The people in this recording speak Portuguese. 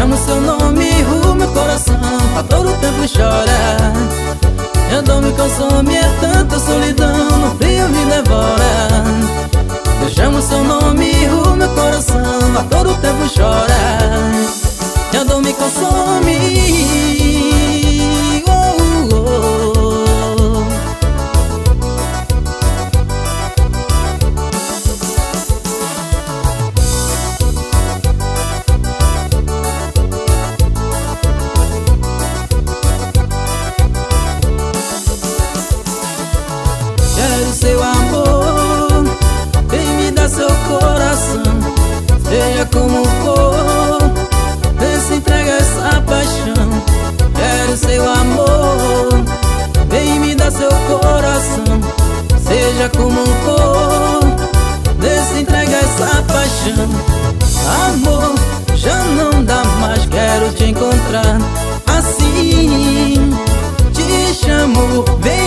chamo seu nome e o meu coração a todo tempo chora. Minha dor me consome, é tanta solidão, no frio me devora. Eu chamo seu nome e o meu coração a todo tempo chora. Minha dor me consome. Quero seu amor, vem me dar seu coração. Seja como for, vem se entrega essa paixão. Quero seu amor, vem me dar seu coração. Seja como for, vem se entrega essa paixão. Amor, já não dá mais, quero te encontrar. Assim te chamo, vem